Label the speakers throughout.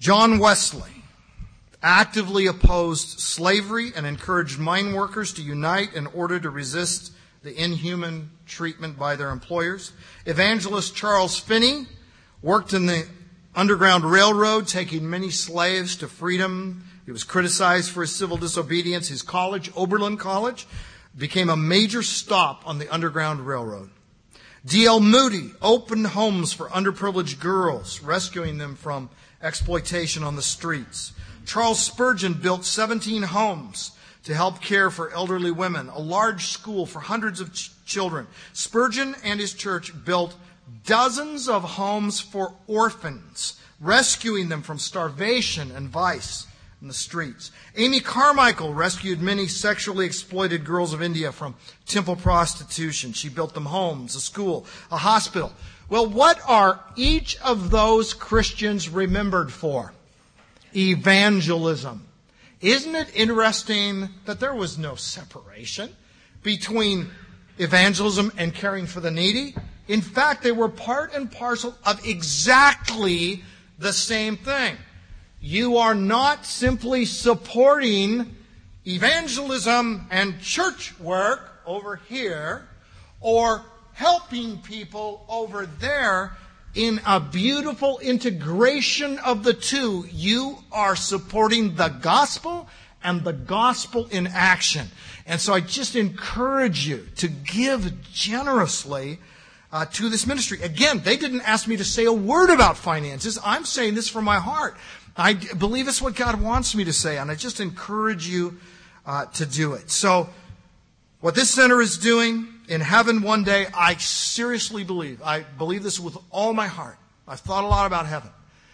Speaker 1: John Wesley actively opposed slavery and encouraged mine workers to unite in order to resist the inhuman treatment by their employers. Evangelist Charles Finney worked in the Underground Railroad, taking many slaves to freedom. He was criticized for his civil disobedience. His college, Oberlin College, became a major stop on the Underground Railroad. D.L. Moody opened homes for underprivileged girls, rescuing them from exploitation on the streets. Charles Spurgeon built 17 homes to help care for elderly women, a large school for hundreds of children. Spurgeon and his church built dozens of homes for orphans, rescuing them from starvation and vice in the streets. Amy Carmichael rescued many sexually exploited girls of India from temple prostitution. She built them homes, a school, a hospital. Well, what are each of those Christians remembered for? Evangelism. Isn't it interesting that there was no separation between evangelism and caring for the needy? In fact, they were part and parcel of exactly the same thing. You are not simply supporting evangelism and church work over here or helping people over there. In a beautiful integration of the two, you are supporting the gospel and the gospel in action. And so I just encourage you to give generously to this ministry. Again, they didn't ask me to say a word about finances. I'm saying this from my heart. I believe it's what God wants me to say, and I just encourage you to do it. So what this center is doing in heaven one day, I seriously believe, I believe this with all my heart. I've thought a lot about heaven.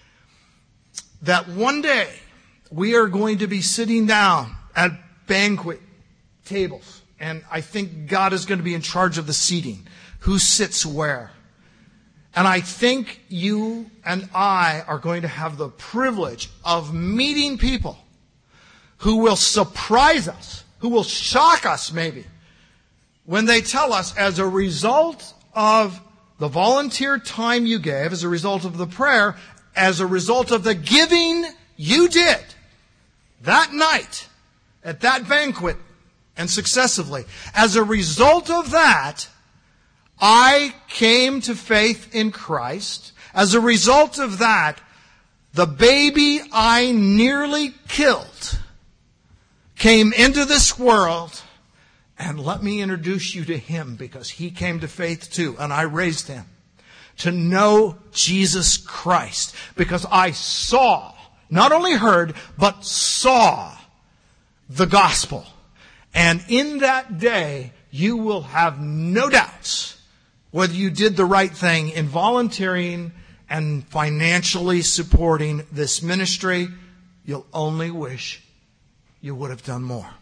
Speaker 1: That one day we are going to be sitting down at banquet tables, and I think God is going to be in charge of the seating. Who sits where? And I think you and I are going to have the privilege of meeting people who will surprise us, who will shock us maybe, when they tell us, as a result of the volunteer time you gave, as a result of the prayer, as a result of the giving you did that night at that banquet and successively, as a result of that, I came to faith in Christ. As a result of that, the baby I nearly killed came into this world. And let me introduce you to him, because he came to faith too, and I raised him to know Jesus Christ, because I saw, not only heard, but saw the gospel. And in that day, you will have no doubts whether you did the right thing in volunteering and financially supporting this ministry. You'll only wish you would have done more.